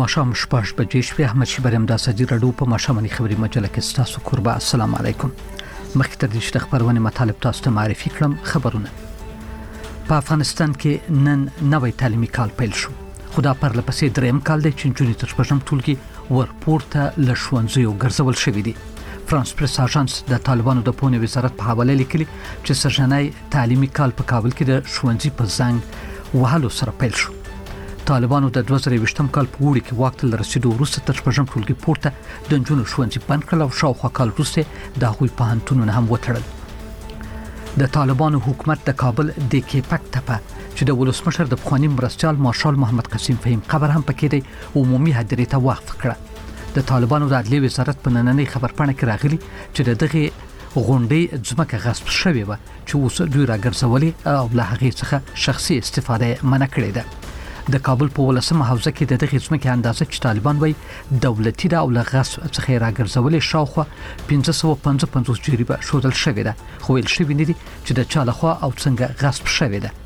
ماښام 6 بجې شوې. احمد شیبرم د ازادي راډیو په ماښامنۍ خبري مجله کې تاسو قربا. السلام علیکم. مخکې تر دې چې خبرونه مطالب تاسو ته معرفي کړم، خبرونه. په افغانستان کې نن نوې تعلیمي کال پیل شو. خدا پر لپسې دریم کال دی چې جونې تر شپږم ټولګي ورپورته له ښوونځیو ګرځول شوی دی. فرانس پریس اژانس د طالبانو د پوهنې وزارت په حواله لیکلي چې سرجنای تعلیمي کال په کابل کې د ښوونځي په زنګ وهلو سره پیل شو. طالبانو د 2020م کال په وړي کې واک ته رسیدو وروسته تر شپږم ټولګي پورته د نجونو ښوونځي بند کړل او شاوخوا کال وروسته د هغوی پوهنتونونه هم وتړل. د طالبانو حکومت د کابل د کیپک تپه چې د ولسمشر د پخوانی مرستیال مارشال محمد قسیم فهیم قبر هم پکې دی عمومي هدیرې ته وقف کړه. د طالبانو د عدلیې وزارت په نننۍ خبرپاڼه کې راغلي چې د دغه غونډې ځمکه غصب شوې و چې اوس دوی راګرځولې او له هغې څخه شخصي استفاده منع کړې ده. د کابل په ولسمه حوزه کې د دغه ځمکې اندازه چې طالبان وایي دولتي ده او له غصب څخه راګرځولې شاوخوا 555 جریبه شودل شوې ده، خو ویل شوی نه دي چې د چا لخوا او څنګه غصب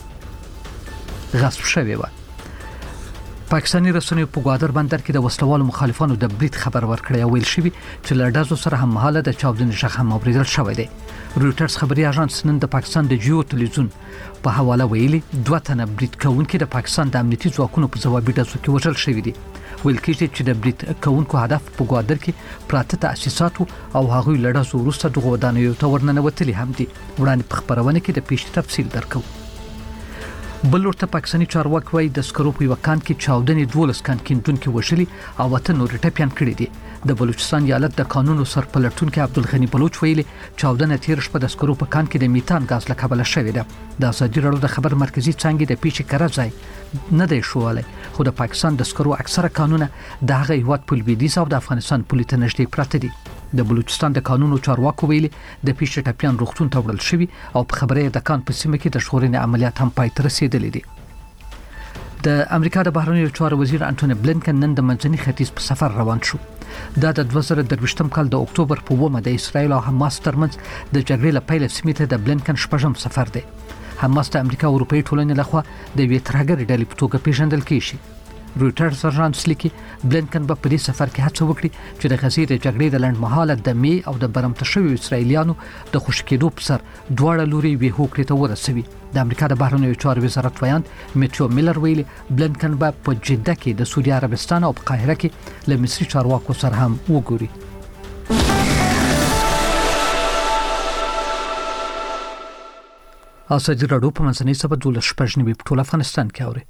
شوې و. پاکستاني رسنیو په ګوادر بندر کې د وسلوالو مخالفانو د برید خبر ورکړی او ویل شوی چې له ډزو سره هم مهاله د چاودنې شخص هم اوریدل شوی دی. رویټرز خبري اژانس نن د پاکستان د جیو تلویزیون په حواله ویلي 2 تنه برید کوونکي د پاکستان د امنیتي ځواکونو په ځوابي ډزو کې وژل شوی دي. ویل کېږي چې د برید کوونکو هدف په ګوادر کې پراته تاسیسات او هغوی له ډزو وروسته دغه ودانیو ته ورننوتلي هم دي. وړاندې په خبرونه کې د پیښې تفصیل درکو. بل ورته پاکستاني چارواکي وایي د سکرو په وکان کې چاودنې 12 کان کیندونکو وشلي او وته نور ټپيان کړي دي. د بلوچستان ایالت د قانونو سرپلټونکو عبدالغنی بلوچ ویلي چاودنه تیر شپه د سکرو په کان کې د میتان غاز له کبله شوې ده. د ازادي راډیو د خبر مرکزی څنګه د پیښې کړه ځای نه دی شووالی، خو د پاکستان د سکرو اکثره قانونه د هغه هیواد په لویدیځ او د افغانستان په لته نږدې پراته دي. د بلوچستان د قانونو چارواکو ویلي د پیښې ټپيان روغتون ته وړل شوی او په خبره د کان په سیمه کې د ژغورنې عملیات هم پای ته رسیدلي دي. د امریکا د بهرنیو چارو وزیر انټونی بلینکن نن د منځني ختیځ په سفر روان شو. دا د 2023م کال د اکتوبر په 1 د اسرایل او حماس ترمنځ د جګړې له پیل سیمه ته د بلینکن شپږم سفر دی. حماس د امریکا او اروپאי ټولنې لخوا د وی ترهګر ډلې په توګه پیژندل کیږي. رویټرز اژانس لیکي بلینکن په دې سفر کې هڅه وکړي چې د غزې د جګړې د لنډمهاله د می او د برمته شویو اسرایلیانو د خوشکېدو په سر دواړه لوري وی هوکړې ته ورسوي. د امریکا د بهرنیو چارو وزارت ویاند میتیو میلر ویلي بلینکن په جده کې د سعودي عربستان او په قاهره کې له مصري چارواکو سره هم وګوري. ازادي راډیو په منځنۍ سبا 12 په ټول افغانستان کې اوري.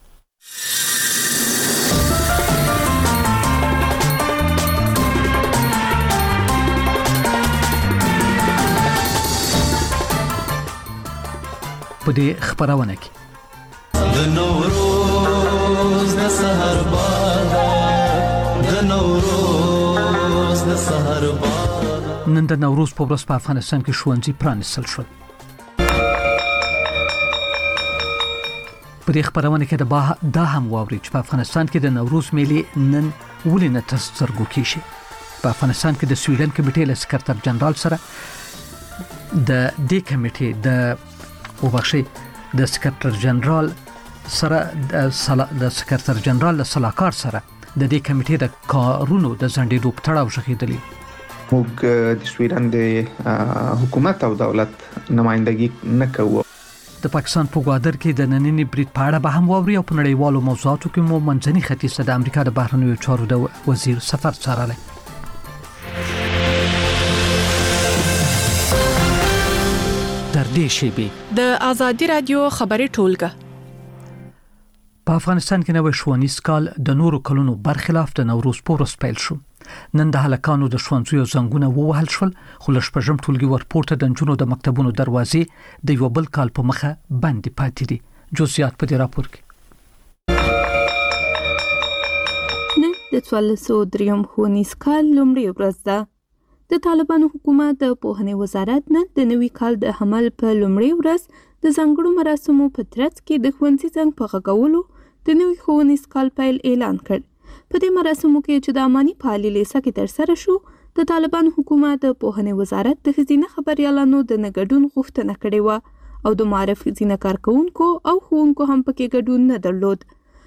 په دې خبرونه کې د نوروز د سحر باد د نوروز د سحر باد نن د نوروز په ورځ په افغانستان کې ښوونځي پرانیستل شول. په دې خبرونه کې دا هم واوري چې په افغانستان کې د نوروز میلې نن ولې نه ترسره کیږي. په افغانستان کې د سویډن کمیټې له سکرټر جنرال سره د دې کمیټې د سکرټر جنرال سره د سکرټر جنرال صلاحکار سره د دې کمیټې د کارونو د ځنډېدو په تړاو شخېدلی. موږ د سویډن د حکومت او دولت نمائندګي نه کوو. د پاکستان په ګوادر کې د نننۍ برید په اړه به هم واوري او په نړیوالو موضوعاتو کې مو منځني ختیځ ته د امریکا د بهرنیو چارو د وزیر سفر څارلی. د ازادي رادیو خبري ټولګه. په افغانستان کې نوې ښوونیز کال د نورو کلونو برخلاف د نوروز په ورځ پیل شو. نن د هلکانو د ښوونځیو زنګونه ووهل شول، خو له شپږم ټولګي ورپورته د نجونو د مکتبونو دروازې د یو بل کال په مخه بندې پاتې دي. جزئیات په دې راپور کې. نن د 1403 ښوونیز کال لومړۍ ورځ ده. د طالبانو حکومت د پوهنې وزارت نن د نوي کال د حمل په لومړۍ ورځ د ځانګړو مراسمو په ترڅ کې د ښوونځي زنګ په غږولو د نوي ښوونیز کال پیل اعلان کړ. په دې مراسمو کې چې د اماني فعالي لیسه کې ترسره شو، د طالبانو حکومت د پوهنې وزارت د ښځینه خبریالانو د ګډون غوښتنه کړې و او د معرف ځینې کارکونکو او ښوونکو هم پکې ګډون نه درلود.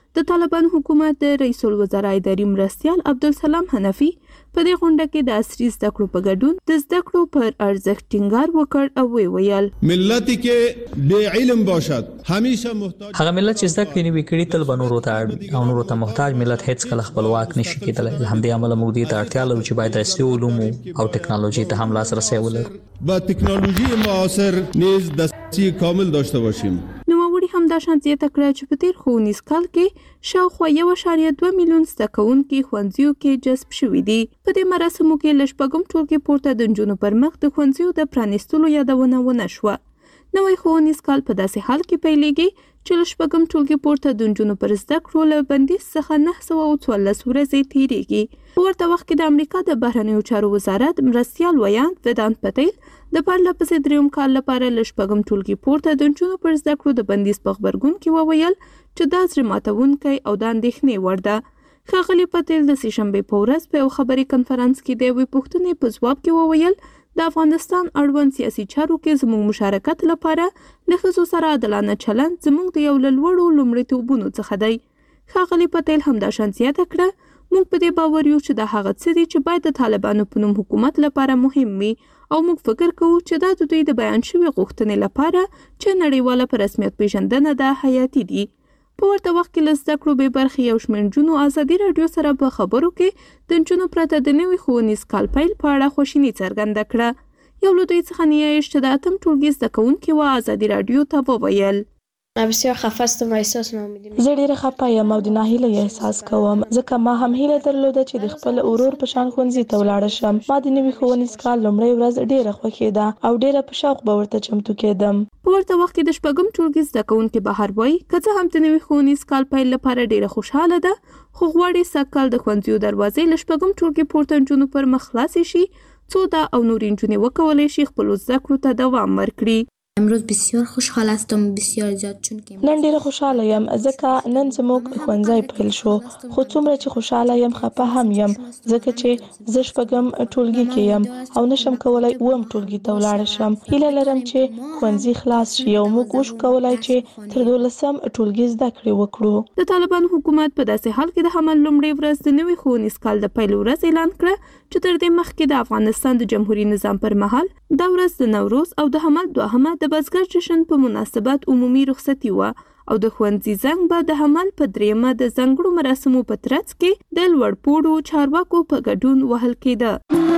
د طالبان حکومت د رئیس الوزرا اداري مرستیال عبدالسلام حنفي په دې غونډه کې د عصري زده کړو په ګډون د زده کړو پر ارزښت ټینګار وکړ او ویل ملتی که بے علم باشد همیشه محتاج هغه ملت چې زده کړې نه وي کړي تل به نورو ته اړ او نورو ته محتاج ملت هیڅ کله خپلواک نشي کېدلی. له همدې امله موږ دې ته اړتیا لرو چې باید عصري علومو او ټکنالوژي ته هم لاسرسی ولرو. با تکنولوژی معاصر نیز دسترسی کامل داشته باشیم. نوموړي هم دا شان زیاته کړه چې په تیر ښوونیز کال کې شاوخوا 1.2 میلیون زده کوونکي ښوونځیو کې جذب شوي دي. په دې مراسمو کې له شپږم ټولګي پورته د نجونو پر مخ د ښوونځیو د پرانیستلو یادونه ونه شوه. نوی ښوونیز کال په داسې حال کې پیلېږي چې له شپږم ټولګي پورته د نجونو پر زده کړو له بندیز څخه 914 ورځې تېرېږي. په ورته وخت کې د امریکا د بهرنیو چارو وزارت مرستیال ویاند ودانت پټیل د پرله پسې درېیم کال لپاره له شپږم ټولګي پورته د نجونو پر زده کړو د بندیز په غبرګون کې وویل چې دا زړه ماتونکی او د اندېښنې وړ ده. ښاغلي پټیل د سې شنبې په ورځ په یو خبري کنفرانس کې د یوې پوښتنې په ځواب کې وویل د افغانستان اړوند سیاسي چارو کې زموږ مشارکت لپاره له ښځو سره عادلانه چلند زموږ د یو له لوړو لومړیتوبونو څخه دی. ښاغلي پټیل همدا شان زیاته کړه موږ په دې باور یو چې دا هغه څه دي چې باید د طالبانو په نوم حکومت لپاره مهم وي او موږ فکر کوو چې دا د دوی د بیان شوي غوښتنې لپاره چې نړیواله په رسمیت پیژندنه ده حیاتي دي. په ورته وخت کې له زده کړو بې برخې یو شمېر نجونو ازادي راډیو سره په خبرو کې د نجونو پرته د نوي ښوونیز کال پیل په اړه خواشیني څرګنده کړه. یو له دوی څخه نیایش چې د اتم ټولګي زده کوونکې وه ازادي راډیو ته وویل بسیار خفه هستم و احساس ناامیدی زه ډیره خفه یم او د ناهیلۍ احساس کوم ځکه ما هم هیله درلوده چې د خپل ورور په شان ښوونځي ته ولاړه شم. ما د نوي ښوونیز کال لومړۍ ورځ ډیره خوښېده او ډیره په شوق به ورته چمتو کېدم. په ورته وخت کې د شپږم ټولګي زده کوونکي بهر وایي که څه هم د نوي ښوونیز کال پیل لپاره ډیره خوشحاله ده خو غواړي سږکال د ښوونځیو دروازې له شپږم ټولګي پورته نجونو پر مخ خلاصې شي څو دا او نورې نجونې وکولی شي خپلو زده کړو ته دوام ورکړي. امروز بسیار خوشحال هستم بسیار زیاد چون که نن ډیره خوشحاله یم ځکه نن زموږ ښوونځی پیل شو خو څومره چې خوشحاله یم خفه هم یم ځکه چې زه شپږم ټولګي کې یم او نشم کولی اووم ټولګي ته ولاړ شم. هیله لرم چې ښوونځي خلاص شي او موږ وشو کولی چې تر 12م ټولګي زده کړې وکړو. د طالبان حکومت په داسې حال کې د حمل لومړۍ ورځ د نوي ښوونیز کال د پیل ورځ اعلان کړه چې تر دې مخکې د افغانستان د جمهوریت نظام پر مهال دا ورځ د نوروز او د حمل دوهمه د بزګر جشن په مناسبت عمومي رخصتي وه او د ښوونځي زنګ به د حمل په دریمه د ځانګړو مراسمو په ترڅ کې د لوړپوړو چارواکو په ګډون وهل کېده.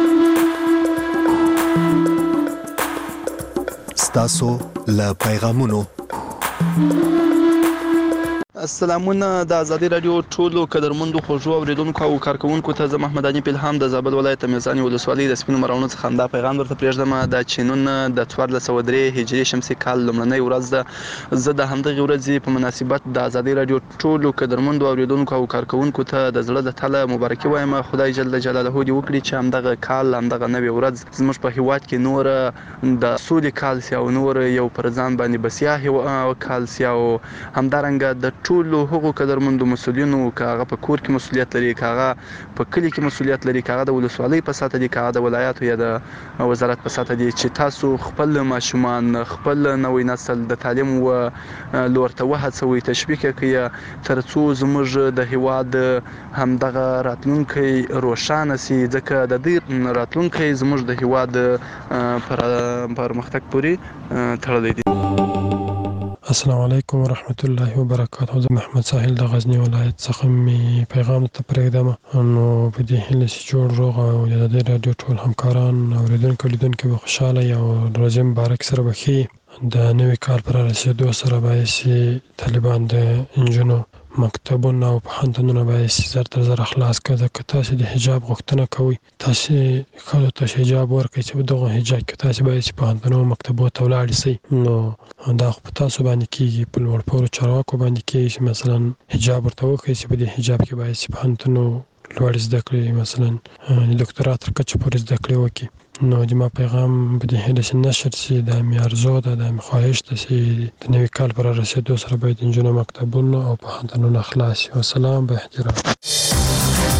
ستاسو له پیغامونو السلامونه د ازادي رادیو ټولو قدرمندو خوږو اوریدونکو او کارکونکو ته زه محمد علي پیلهام د زابل ولایت میزان ولسوالۍ د سپینو مرونو څخه دا پیغام درته پرېږدم د چې نن د 1403 هجري شمسي کال لومړنۍ ورځ ده. زه د همدغې ورځې په مناسبت د ازادي رادیو ټولو قدرمندو اوریدونکو او کارکونکو ته د زړه د تله مبارکي وایم. خدای جل جلاله دې وکړي چې همدغه کال همدغه نوې ورځ زموږ په هیواد کې نور د سولې کال سي او نور یو پر ځان باندې بسیا کال سي او همدارنګه د ټولو هغو قدرمندو مسؤلینو که هغه په کور کې مسؤلیت لري که هغه په کلي کې مسؤلیت لري که هغه د ولسوالۍ په سطحه دي که هغه د ولایاتو یا د وزارت په سطحه دي چې تاسو خپل ماشومان خپل نوی نسل د تعلیم و لور ته وهڅوئ تشویق یې کړئ تر څو زموږ د هیواد همدغه راتلونکی روښانه سي ځکه د دې راتلونکی زموږ د هیواد پرمختګ پورې تړلی دی. السلام علیکم ورحمت الله وبرکاته. زه محمد ساحل د غزنی ولایت څخه می پیغام ته پرېږدم. نو په دې هیله چې جوړ روغ او د دې رادیو ټول همکاران اوریدونکو لیدونکو به خوشاله او ورځې مبارک سره بخي. د نوي کال پر رسیدو سره باید طالبان د انجونو مکتبونه او پوهنتونونه باید زر تر زر خلاص کړي. که تاسو د حجاب غوښتنه کوئ تاسو ښځو ته حجاب ورکړئ چې په دغه حجاب کې تاسو باید چې پوهنتونونو مکتبو ته ولاړ شئ. نو دا خو په تاسو باندې کېږي په لوړپوړو چارواکو باندې کېږي چې مثلا حجاب ورته وښیي چې په دې حجاب کې باید چې پوهنتونو لوړ زده کړې مثلا د ډاکټرا تر کچې پورې زده کړې وکړي. نو د ما پیغام په دې هیله چې نشر شي دا مې ارزو ده دا مې خواهش ده چې د نوي کال پر رسیدو سره باید نجونې مکتبونه او پوهنتونونه خلاص شي. والسلام به احترام.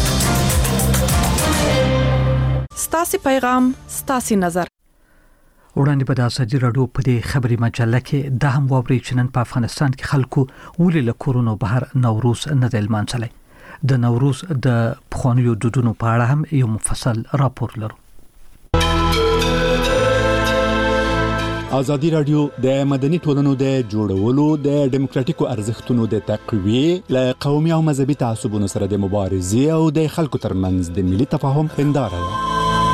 ستاسو پیغام ستاسو نظر. وړاندې په ازادي رادیو په دې خبري مجله کې د هم واوري چې نن په افغانستان کې خلکو ولې له کورونو بهر نوروز نه د لمانځلای. د نوروز د پخوانیو دودونو په اړه هم یو مفصل راپور لرو. ازادي رادیو د مدني ټولنو د جوړولو د دیموکراتیکو ارزښتونو د تقویه له قومي او مذهبي تعصبونو سره د مبارزې او د خلکو ترمنځ د ملي تفاهم هنداره ده.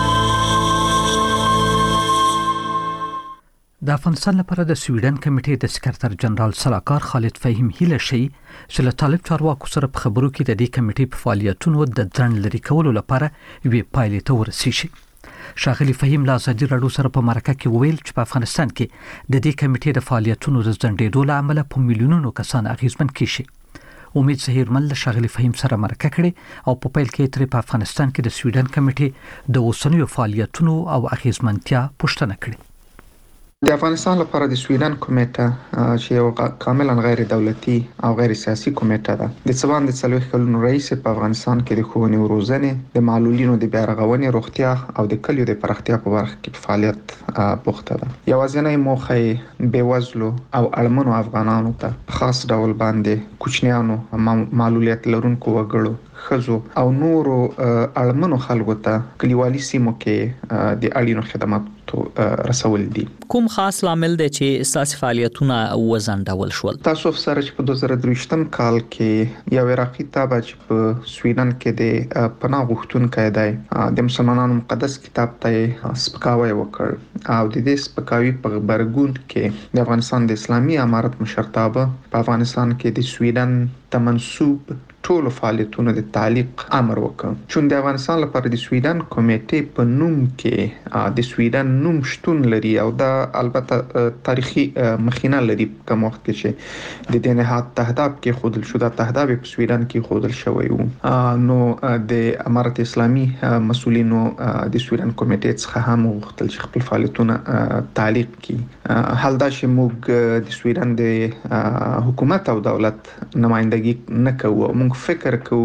د افغانستان لپاره د سویډن کمیټې د سکرټر جنرال سلاکار خالد فهیم هیله شي چې له طالب چارواکو سره په خبرو کې د دې کمیټې په فعالیتونو د ځنډ لري کولو لپاره وی پایلې ته ورسیږي. شاغلی فهیم لا ازادي رادیو سره په مرکه کې ویل چې په افغانستان کې د دې کمیټې د فعالیتونو د ځنډېدو له امله په میلیونونو کسان اغیزمن کیږي. امید زهیرمل له شاغلی فهیم سره مرکه کړي او په پیل کې تر په افغانستان کې د سویډن کمیټې د اوسنیو فعالیتونو او اغیزمنتیا پوښتنه کړې. د افغانستان لپاره د سویډن کمیټه چې یو کاملا غیر دولتي او غیر سیاسي کمیټه ده د څوان د 40 کلونو رئیس په افغانستان کې د ښوونې او روزنې د معلولینو د بیا رغونې روغتیا او د کلیو د پراختیا په برخه کې فعالیت بوخته ده. یوازینی موخه بیوزلو او اړمنو افغانانو ته خاص ډول باندې کوچنیانو معلولیت لرونکو وګړو خزو او نورو اړمنو خلکو ته کلیوالي سیمو کې د اړینو خدماتو رسول دي. کوم خاص لامل دی چې اساسي فعالیتونه وزنډول شول؟ تاسو سره چې په 2023 کال کې یو عراقي تابع چې په سویډن کې د پناه غوښتونکو دی د مسلمانانو مقدس کتاب ته سپکاوی وکړ او د دې سپکاوي په خبرګون کې د افغانستان د اسلامي امارت مشرتابه په افغانستان کې د سویډن تمنسوب ټول فعالیتونو د تعلیق امر وکړ. چې د افغانستان لپاره د سویډن کمیټې په نوم کې د سویډن نوم شتون لري او دا البته تاریخي مخینه لري کوم وخت کې چې د نهاد تهداب کې خودل شو د تهداب په سویډن کې خودل شوی وو نو د امارت اسلامي مسؤلینو د سویډن کمیټې څخه هم وغوښتل چې خپل فعالیتونه تعلیق کړي. حال دا چې موږ د سویډن د حکومت او دولت نمائندګي نه کوو. موږ فکر کوو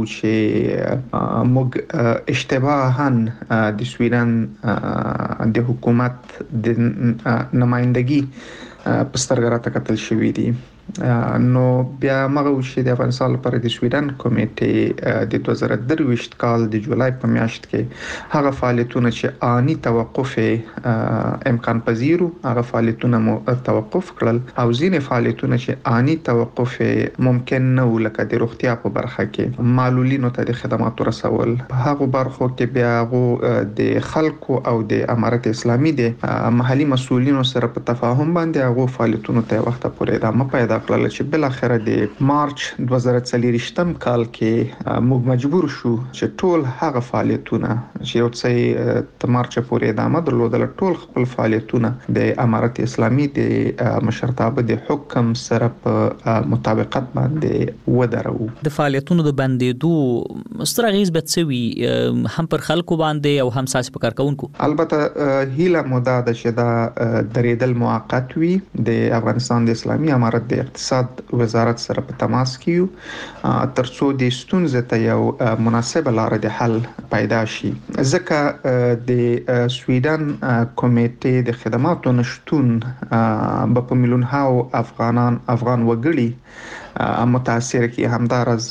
چې موږ اشتباهاً د سویډن د حکومت د نمائندګي په سترګه راته کتل شوی دی. نو بیا مغه چې د افغانستان لپاره د سویډن کمیټې د 2023 کال د جولای په میاشت کې هغه فعالیتونه چې آنی توقف امکان پذیرو هغه فعالیتونه مو توقف کړل او ځینې فعالیتونه چې آنی توقف ممکن نه و لکه د روغتیا په برخه کې معلولینو ته د خدماتو رسول په هغه برخو کې بیا هغه د خلکو او د امارت اسلامي د محلي مسؤلینو سره په تفاهم باندې هغه فعالیتونو ته وخت پورې ادامه پیدا کړل چې بل اخر د مارچ 2023 کال کې موږ مجبور شو چې ټول هغه فعالیتونه چې یو څه د مارچ پورې ادامه درلودل ټول خپل فعالیتونه د امارت اسلامي د مشرتابه د حکم سره په مطابقت باندې ودرو. د فعالیتونو د بندیدو سترغیز بتسوي هم پر خلکو باندې او هم ساس په کارکونکو. البته هیله مودا د شدا درېدل موقت وي د افغانستان د اسلامي امارت د اقتصاد وزارت سره په تماس کې ترڅو د ستونزې ته یو مناسبه لار د حل پیدا شي. ځکه د سویډن کمیټې د خدماتو نشټون په میلیونونو افغان وګړي متاثر کی همدارز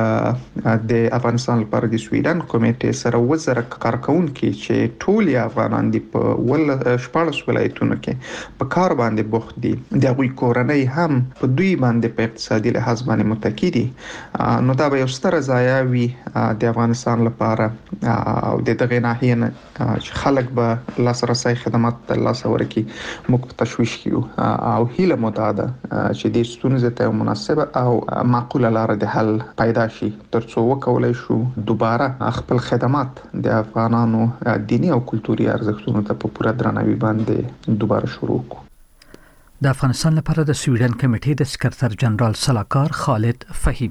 د افغانستان لپاره د سویډن کمیټې سره وزره کارکونکو چې ټول افغانان دی په ول شپږ ولایتونو کې په کار باندې بوخت دي د غوي کورنۍ هم په دوی باندې په اقتصادي لحاظ باندې متکی دي. نو دا به یو ستر ضایع وي د افغانستان لپاره او د دغه ناحیه چې خلک به لاسرسي خدمات ترلاسه ورکړي موږ تشویش کیو او هیله متعاده چې د ستونزې ته مناسبه او معقوله لار د حل پیدا شي ترڅو وکولای شو دوباره خپل خدمات د افغانانو دینی او کلتوري ارزښتونو ته په پوره درناوي باندې دوباره شروع کړو. د افغانستان لپاره د سویډن کمیټې د سکرټر جنرال سلاکار خالد فهیم.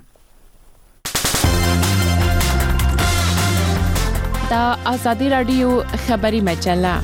د ازادي رادیو خبري مجله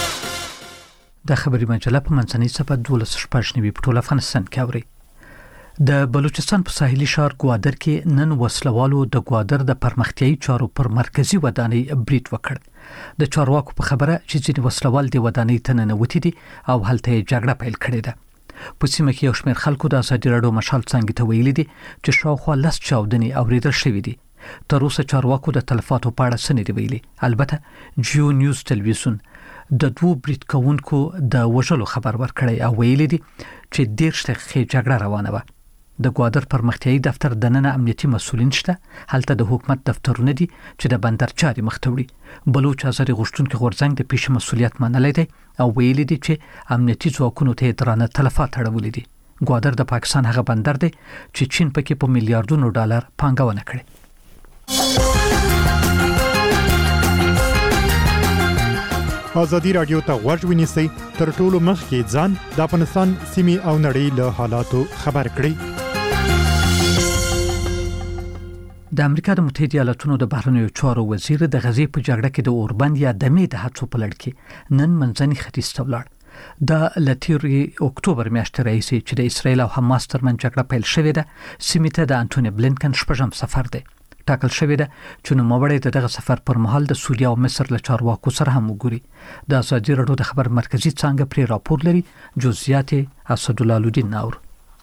د خبري مجله په منځنۍ صفحه 12 په ټول افغانستان کې اوري. د بلوچستان په ساحلي ښار ګوادر کې نن وسلوالو د ګوادر د پرمختیايي چارو پر مرکزی ودانۍ برید وکړ. د چارواکو په خبره چې ځینې وسلوال د ودانۍ ته ننوتي دي او هلته جګړه پیل کړې ده. په سیمه کې یو شمېر خلکو د ازادي راډیو مشال څنګه ته ویلي دي چې شاوخوا 10 چاودنې اوریدل شوې دي. تر اوسه چارواکو د تلفاتو په اړه څه نه دی ویلي. البته جیو نیوز تلویزیون د دوه برید کوونکو د وژلو خبر ورکړی او ویلي دي چې 10 دقیقې جګړه روانه وه. د ګوادر پرمختیايي دفتر د نن امنیتي مسولین شته. هلته د حکومت دفترونه دي چې د بندر چاري مخ ته وړي. بلوچ ازادي غوښتونکو غورځنګ د پیش مسولیت منلای دی او ویلي دي چې امنیتي ځواکونو ته درانه تلفات اړولې دي. ګوادر د پاکستان هغه بندر دی چې چین پکې په میلیارډونو ډالر پانګونه کړې. ازادي راډیو ته غوږ ونیسئ تر ټولو مخکې ځان د افغانستان سیمې او نړۍ له حالاتو خبر کړئ. د امریکا د متحده ایالاتونو د بهرنیو چارو وزیر د غزې په جګړه کې د اوربند یا دمې د هڅو په لړ کې نن منځني ختیځ ته ولاړ. د لتیری اکتوبر میاشتې راهیسې چې د اسرایل او حماس ترمنځ جګړه پیل شوې ده، سیمې ته د انټونی بلینکن شپږم سفر دی. ټاکل شوې ده چې نوموړی دغه سفر پر مهال د سوریه او مصر له چارواکو سره هم وګوري. د ازادي راډیو د خبر مرکزی څنګه پرې راپور لري. جزئیات اسدالله الدین نور.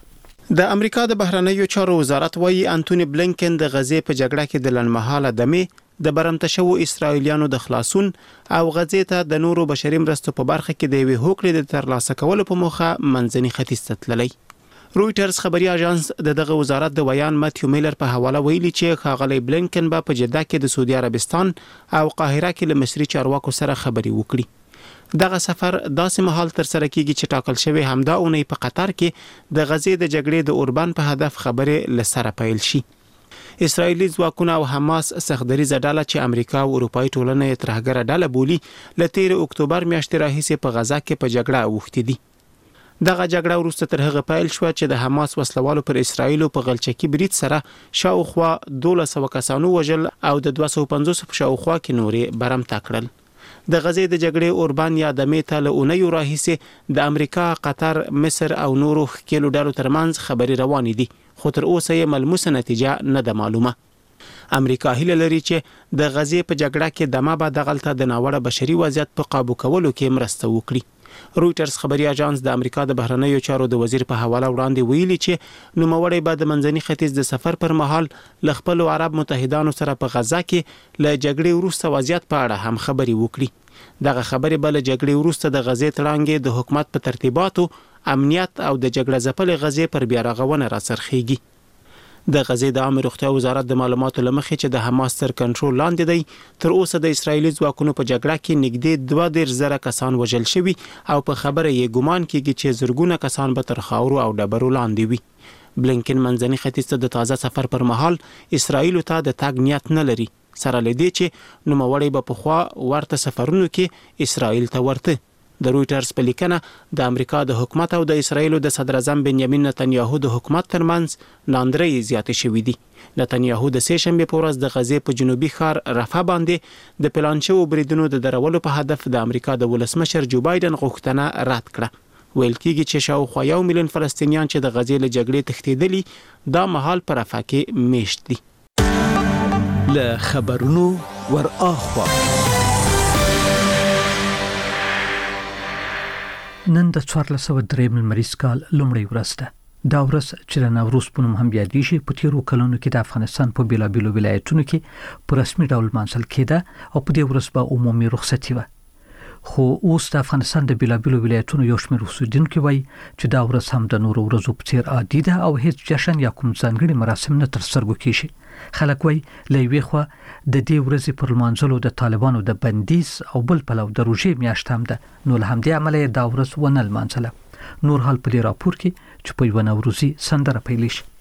د امریکا د بهرنیو چارو وزارت وايي انټونی بلینکن د غزې په جګړه کې د لنډمهاله دمې د برمته شوو اسرایلیانو د خلاصون او غزې ته د نورو بشري مرستو په برخه کې د یوې هوکړې د ترلاسه کولو په موخه منځني ختیځ ته تللی. رويټرز خبري اژانس دغه وزارت د ویان ماتیو میلر په حواله ویلي چې ښاغلی بلینکن په جده کې د سعودي عربستان او قاهره کې له مصري چارواکو سره خبري وکړي. دغه سفر داسې مهال تر سره کیږي چې ټاکل شوی همدا اونۍ په قطر کې د غزې د جګړې د اوربند په هدف خبرې لسره پیل شي. اسرایلی ځواکونه او حماس سختدریزه ډله چې امریکا او اروپאי ټولنه یې ترهګره ډله بولي ل 13 اکتوبر میاشتې راهیسې په غزا کې په جګړه اوښتې دي. دغه جګړه وروسته تر هغه پیل شو چې د حماس وسلوالو پر اسرایل په غلچکی برید سره شاوخوا 1200 کسانو وژل او د 250 په شاوخوا کې نورې برمته کړل. د غزې د جګړې اوربان یا د میته له اونیو راهیسې د امریکا، قطر، مصر او نورو ښکېلو ډلو ترمنځ خبرې روانې دي، خو تر اوسه یې ملموسه نتیجه نه ده معلومه. امریکا هیله لري چې د غزې په جګړه کې دمه به دغلته د ناوړه بشري وضعیت په قابو کولو کې مرسته وکړي. رويټرز خبري اژانس د امریکا د بهرنیو چارو د وزیر په حواله وړاندې ویلي چې نوموړی به د منځني ختیځ د سفر پر مهال ل خپل عرب متحدانو سره په غزا کې له جګړې وروسته وضعیت په اړه هم خبري وکړي. دغه خبرې بل جګړې وروسته د غزې تړانګې د حکومت په ترتیباتو، امنیت او د جګړه ځپلې غزې پر بیا رغونه راڅرخیږي. د غزې د عامه روغتیا وزارت د معلوماتو لمخې چې د حماس تر کنټرول لاندې دی، تر اوسه د اسرایلی ځواکونو په جګړه کې نږدې 2,000 کسان وژل شوي او په خبره یې ګمان کیږي چې زرګونه کسان به تر خاورو او ډبرو لاندې وي. بلینکن منځني ختیځ ته د تازه سفر پر مهال اسرایل ته د تګ نیت نه لري، سره لدی چې نوموړی به په خوا ورته سفرونو کې اسرایل ته ورته. د رويټرز په لیکنه د امریکا د حکومت او د اسرایل د صدر اعظم بنیامین نتنیاهو د حکومت ترمنځ لاندرې زیاتې شوې دي. نتنیاهو د سه شنبه په ورځ د غزې په جنوبي ښار رفح باندې د پلان شوو بریدونو د درولو په هدف د امریکا د ولسمشر جو بایدن غوښتنه رد کړه. ویل کېږي چې شاوخوا 1 میلیون فلسطینیان چې د غزې له جګړې تښتېدلي دا مهال په رفح کې میشت دي. له خبرونو ور اخوا نن د 1403 لمریز کال لومړی ورځ ده. دا ورځ چې د نوروز په نوم هم یادېږي په تیرو کلونو کې د افغانستان په بیلابیلو ولایتونو کې په رسمي ډول لمانځل کېده او په دې ورځ به عمومي رخصتي وه. خو اوس د افغانستان د بیلابیلو ولایتونو یو شمېر اوسیدونکي وایي چې دا ورځ هم د نورو ورځو په څېر عادي ده او هیڅ جشن یا کوم ځانګړي مراسم نه تر سترګو کېږي. خلک وایي له یوې خوا د دې ورځې پر لمانځلو د طالبانو د بندیز او بل پلو د روژې میاشت هم ده، نو له همدې امله یې دا ورځ ونه لمانځله. نور حال په دې راپور کې چې په یوه نوروزي سندره پیل شي.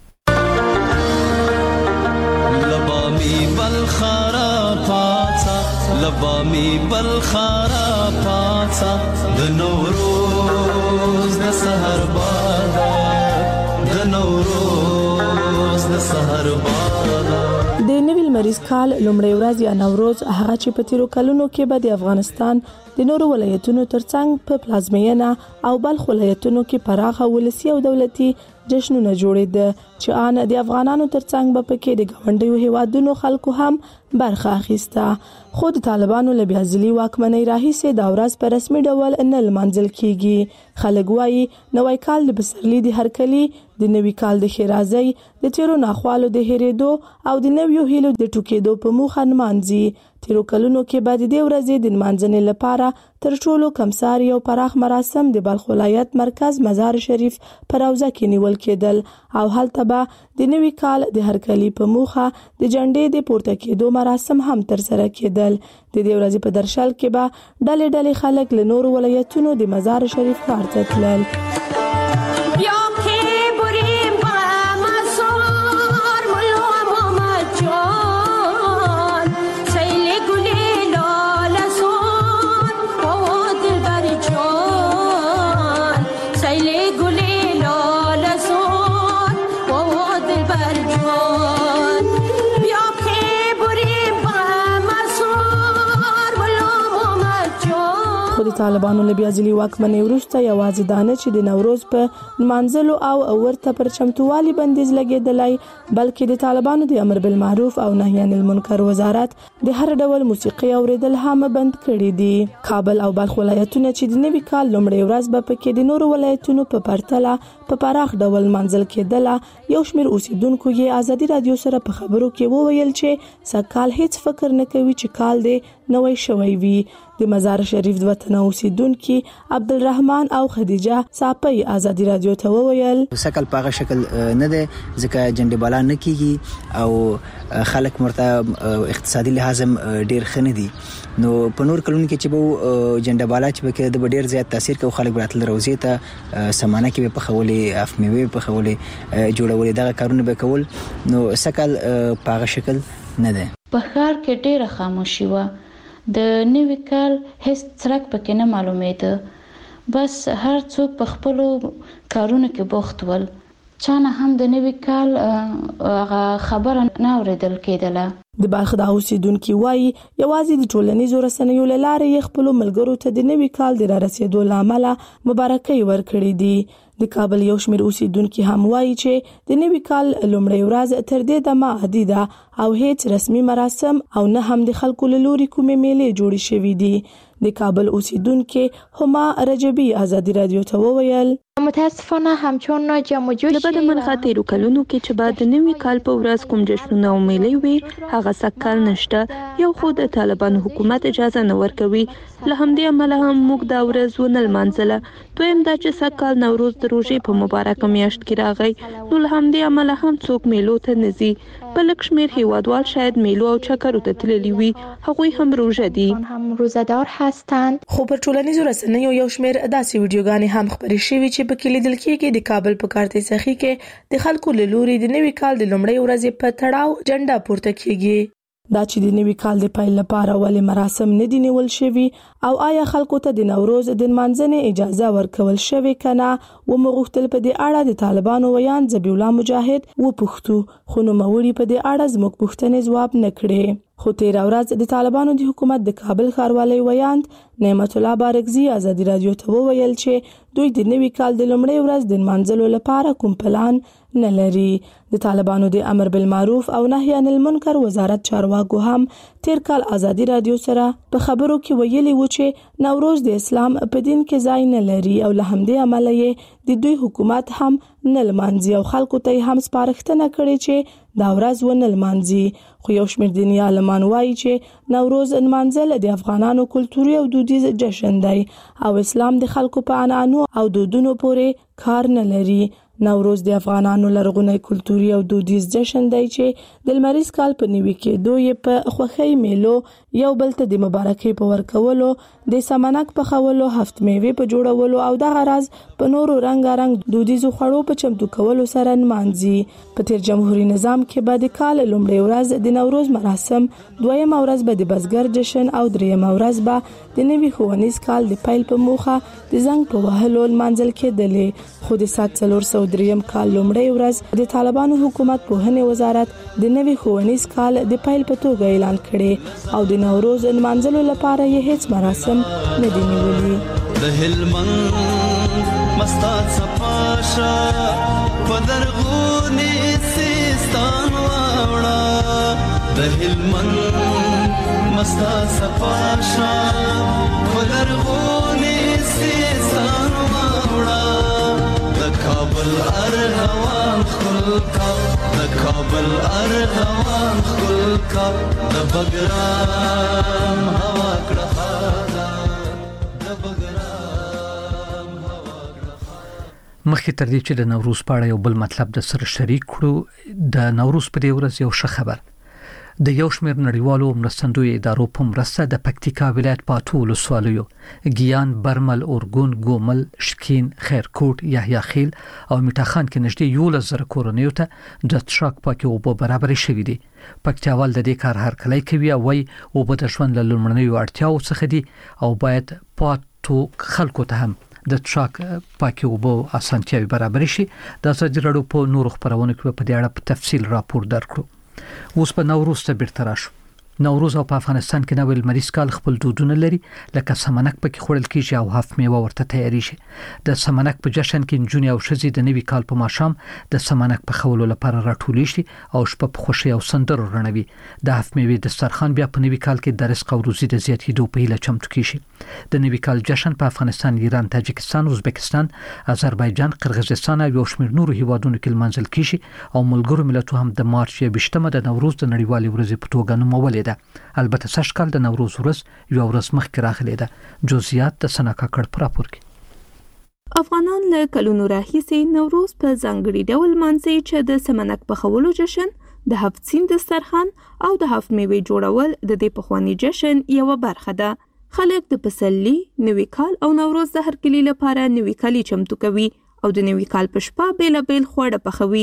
لبامي بالخارا پاڅا د نوروز د سحر بادا د نوروز د سحر بادا. د نوي لمریز کال لومړی ورځ یا نوروز هغه چې په تیرو کلونو کې به د افغانستان د نورو ولایتونو ترڅنګ په پلازمینه او بلخ ولایتونو کې پراخه ولسی او دولتي جشنونه جوړېده چې ان د افغانانو ترڅنګ به پکې د ګاونډیو هیوادونو خلکو هم برخه اخیسته. خو د طالبانو له بیا ځلي واکمنۍ راهیسې دا ورځ په رسمي ډول نه لمانځل کیږي. خلک وایي نوی کال د پسرلي د هرکلي، د نوي کال د ښېرازۍ، د تیرو ناخوالو د هېرېدو او د نویو هیلو د ټوکېدو په موخه نمانځي. تیرو کلونو کې به د دې ورځې د نمانځنې لپاره تر ټولو کمسار یو پراخ مراسم د بلخ ولایت مرکز مزار شریف په روضه کې نیول کېدل او هلته به د نوي کال د هرکلي په موخه د جنډې د پورته کېدو مراسم هم ترسره کېدل. د دې ورځې په درشل کې به ډلې ډلې خلک له نورو ولایتونو د مزار شریف ښار ته تلل. د طالبانو له بیا ځلي واکمنۍ وروسته یوازې دا نه چې د نوروز په نمانځلو او ورته پر چمتووالي بندیز لګېدلی، بلکې د طالبانو د امر بالمعروف او نهي عن المنکر وزارت د هر ډول موسیقي اوریدل هم بند کړي دي. کابل او بلخ ولایتونه چې د نوي کال لومړۍ ورځ به پکې د نورو ولایتونو په پرتله په پراخ ډول منځل کېدله. یو شمېر اوسیدونکو یې ازادي رادیو سره په خبرو کې وویل چې سږکال هیڅ فکر نه کوي چې کال دې نوی شوی وي. د مزار شریف د وطن اوسیدونکو عبدالرحمن او خدیجه صاحبي ازادي رادیو ته وویل سکل پاغه شکل نه ده ځکه جنډې بالا نه کیږي او خلک مرته اقتصادي لحاظ ډیر خنه دي. نو په نور کلونو کې چې به جنډه بالا چې به د ډیر زیات تاثیر کوي خلک براتل روزي ته سمانه کې په خولې افمیوي په خولې جوړولې دغه کارونه به کول. نو سکل پاغه شکل نه ده. په ښار کې ډیره خاموشي و. د نوي کال هیڅ څرک پکې نه معلومېده. بس هر څوک په خپلو کارونو کې بوخت ول. چانه هم د نوي کال خبره نه اورېدل کېدله. د بلخ د اوسیدونکو وایي یوازې د ټولنیزو رسنیو له لارې خپل ملګرو ته د نوي کال د رارسېدو لامل مبارکي ورکړي دي. د کابل یو شمېر اوسیدونکو هم وایي چې د نوي کال لومړۍ ورځ تر دې دمه عادي ده او هیڅ رسمي مراسم او نه هم د خلکو له لوري کومې میلې جوړې شوې دي. د کابل اوسیدونکو هما رجبی ازادي رادیو ته وویل متاسفانه همچون جمع جوش لبد من خاطرو کلونو کې چې بعد نوي کال په ورځ کوم جشنونه او میلې وي هغه سکل نشته. یو خود طالبان حکومت اجازه نه ورکوي. له همدې امله هم موږ دا ورځ ونه لمانځله. دویم دا چې سکل نوروز د روژې په مبارکه میاشت کې راغی. نو له همدې امله هم څوک میلو ته نه ځي. په لږ شمېر هیوادوال شاید میلو او چکرو ته تللي وي. هغوی هم روژه دي. هم روزه‌دار هستند. خو په ټولنیزو رسنیو یو شمېر داسې ویډیوګانې هم خپرې شوې چې پکې لیدل کېږي د کابل په کارتې سخي کې د خلکو له لوري د نوي کال د لومړۍ ورځې په تړاو جنډه پورته کېږي. دا چې د نوي کال د پیل لپاره ولې مراسم نه دي نیول شوي او آیا خلکو ته د نوروز د نمانځنې اجازه ورکول شوې کنه و مغوښتل په دې اړه د طالبانو ویان ذبیح الله مجاهد و پښتو خو نوموړي په دې اړه زموږ پوښتنې ځواب نه کړې. خو تیر ورځ د طالبانو د حکومت د کابل ښاروالۍ ویاند نعمت الله بارکزي ازادي رادیو ته وویل چې دوی د نوي کال د لومړۍ ورځ د نمانځلو لپاره کوم پلان نه لري. د طالبانو د امر بالمعروف او نهي عن المنکر وزارت چارواکو هم تیر کال ازادي رادیو سره په خبرو کې ویلي و چې نوروز د اسلام په دین کې ځای نه لري او له همدې امله یې د دوی حکومت هم نه لمانځي او خلکو ته هم سپارښتنه کړې چې دا ورځ ونه لمانځي. خو یو شمېر دیني عالمان وایي چې نوروز نمانځل د افغانانو کلتوري او دودیز جشن دی او اسلام د خلکو په عنعنو او دودونو پورې کار نه لري. نوروز د افغانانو لرغونی کلتوري او دودیز جشن دی چې د لمریز کال په نیوي کېدو یې په خوښۍ میلو یو بل ته د مبارکۍ په ورکولو د سمنک په خولو هفت میوې په جوړولو او دغه راز په نورو رنګارنګ دودیزو خوړو په چمتو کولو سره نمانځي. په تیر جمهوریت نظام کې به د کال لومړۍ ورځ د نوروز مراسم، دویمه ورځ به د بزګر جشن او دریمه ورځ به د نوي ښوونیز کال د پیل په موخه د زنګ په وهلو نمانځل کېدلې. خو د 403 کال لومړۍ ورځ د طالبانو حکومت پوهنې وزارت د نوي ښوونیز کال د پیل په توګه اعلان کړي او د نوروز نمانځلو لپاره یې هیڅ مراسم نه دي نیولي. د هلمند مستات صفاشا پدرغونی سیستان واوڑا دهلمن مستا سپاشا پدرغونی سیستان واوڑا کابل ارغوان خلکا د کابل ارغوان خلکا د بګرام هوا کړه د بګرام هوا کړه. مخکې تر دې چې د نوروز په اړه یو بل مطلب د سره شریک کړو، د نوروز په دې ورځ یو ښه خبر د یو شمېر نړیوالو مرستندوی ادارو په مرسته د پکتیکا ولایت په اتو ولسوالیو ګیان، برمل، اورګون، ګومل، شکین، خیرکوټ، یحیی خیل او میټاخان کې نږدې 11,000 کورنیو ته د څښاک پاکي اوبه برابرې شوې دي. پکتیاوال د دې کار هرکلی کوي او وايي اوبه د ژوند له لومړنیو اړتیاوو څخه دي او باید پاتو خلکو ته هم د څښاک پاکي اوبه اسانتیاوي برابرې شي. د ازادي راډیو په نورو خبرونو کې په دې اړه په تفصیل راپور درکړو. اوس په نوروز ته بیرته راشو. نوروز او په افغانستان کې نوې لمریز کال خپل دودونه لري، لکه سمنک پکې خوړل کیږي او هاف میوه ورته تیاری شي. د سمنک په جشن کې نجونې او ښځې د نوي کال په ماښام د سمنک په خولو لپاره راټولې شي او شپه په خوشي او سندرو رڼوي. د هاف میوه دسترخوان بیا په نوي کال کې د رزق او روزي د زیاتېدو په هیله چمتو کیږي. د نوي کال جشن په افغانستان، ایران، تاجکستان، ازبکستان، آذربایجان، قرغیزستان او یو شمېر نورو هیوادونو کې لمانځل کیږي او ملګرو ملتونو هم د مارچ 20مه د نوروز د نړیوالې ورځې په توګه نومولې ده. البته سږ کال د نوروز ورځ یو ورځ مخکې راغلې ده. جزئیات د سنا کاکړ پر راپور کې. افغانان له کلونو راهیسې نوروز په ځانګړي ډول مانځي چې د سمنک پخولو جشن، د هفت سین دسترخوان او د هفت میوې جوړول د دې پخوانی جشن یوه برخه ده. خلک د پسرلي، نوي کال او نوروز د هرکلي لپاره نوي کالي چمتو کوي او د نوي کال په شپه بیلابیل خواړه پخوي.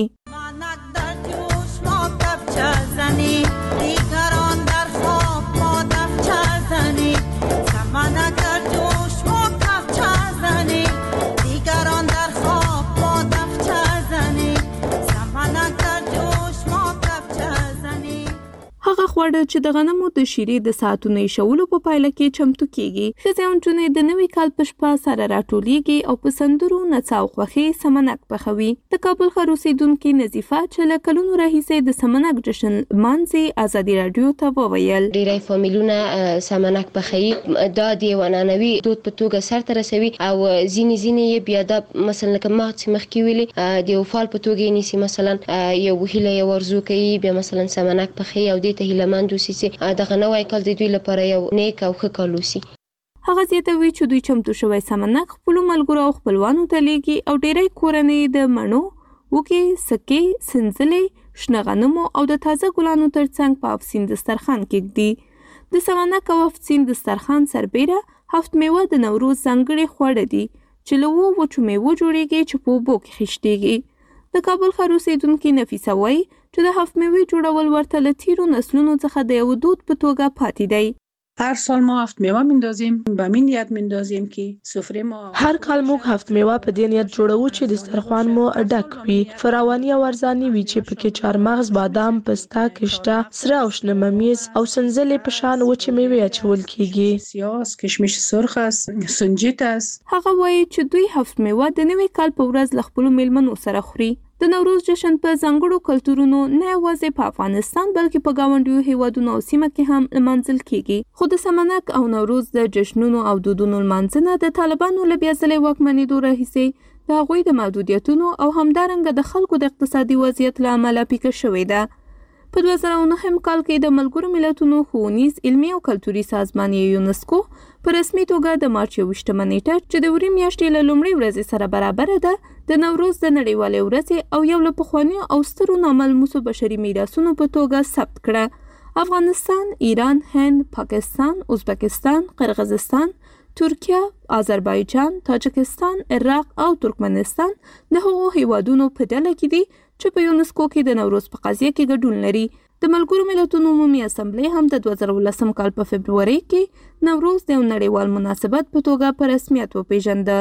هغه خواړه چې د غنمو د شیرې د ساعتونو ایښولو په پایله کې چمتو کیږي. ښځې او نجونې د نوي کال په شپه سره راټولیږي او په سندرو، نڅا او خوښۍ سمنک پخوي. د کابل ښار اوسېدونکې نظیفه چې له کلونو راهیسې د سمنک جشن مانځي، ازادي راډیو ته وویل ډېری فامیلونه سمنک پخوي، دا د یو عنعنوي دود په توګه سرته رسوي او ځینې یې بیا د مثلا لکه ما چې مخکې ویلې د یو فال په توګه یې نیسي، مثلا یو هیله یې ورزو کوي، بیا مثلا سمنک پخوي او دې ته هیلهمند اوسي چې دغه نوی کال د دوی لپاره یو نیک او ښه کال اوسي. هغه زیاتوي چې دوی چمتو شوی سمنک خپلو ملګرو او خپلوانو ته لیږي او ډېری کورنۍ د مڼو، وږې، سکې، سنځلې، شنه غنمو او د تازه ګلانو ترڅنګ په افسین دسترخوان کېږدي. د سمنک او افسین دسترخوان سربیره هفت میوه د نوروز ځانګړي خواړه دي چې له وچو میوو جوړیږي چې په اوبو کې خیشتېږي. د کابل ښار اوسېدونکې نفیسه وایي چې د هفت میوې جوړول ورته له تیرو نسلونو څخه د یو دود په توګه پاتې دی. هر سال ما هفت میوه میندازیم، به این نیت میندازیم که سفره ما هر کال موږ هفت میوه په دې نیت جوړو چې دسترخوان مو ډک وي، فراواني او ارزاني وي چې پکې چارمغز، بادام، پسته، کشته، سره او شنه ممیز او سنځلې په شان وچې میوې اچول کیږي. سیاس، کشمش سرخ است، سنجیت است. هغه وایي چې دوی هفت میوه د نوي کال په ورځ له خپلو میلمنو سره خوري. د نوروز جشن په ځانګړو کلتورونو نه یوازې په افغانستان بلکې په ګاونډیو هیوادونو او سیمه کې هم لمانځل کیږي. خو د سمنک او نوروز د جشنونو او دودونو لمانځنه د طالبانو له بیا ځلې واکمنېدو راهیسې د هغوی د محدودیتونو او همدارنګه د خلکو د اقتصادي وضعیت له امله پیکه شوې ده. په 2009 کال کې د ملګرو ملتونو ښوونیز، علمي او کلتوري سازمان یونسکو په رسمي توګه د مارچ 21 نیټه چې د وري میاشتې له لومړۍ ورځې سره برابر ده د نوروز د نړیوالې ورځې او یو له پخوانیو او سترو ناملموسو بشري میراثونو په توګه ثبت کړه. افغانستان، ایران، هند، پاکستان، ازبکستان، قرغیزستان، ترکیه، آذربایجان، تاجکستان، عراق او ترکمنستان د هغو هیوادونو په ډله کې دي چې په یونسکو کې د نوروز په قضیه کې ګډون لري. د ملګرو ملتونو عمومي اسمبلی هم د 2018 کال په فبروري کې نوروز د نړیوال مناسبت په توګه په رسمیت وپیژنده.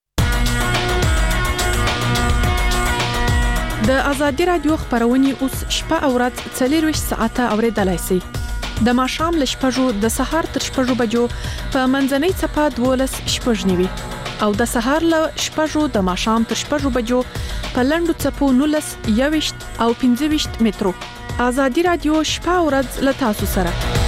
د ازادي راډیو خبرونه اوس شپه او ورځ 24 ساعته اوریدلای شئ. د ماښام له 6 د سهار تر 6 بجو په منځنۍ صفه 12 شپږ نیوي او د سهار له 6 د ماښام تر 6 بجو په لنډو چپو 19 21 او 25 مترو. ازادي رادیو شپه او ورځ له تاسو سره.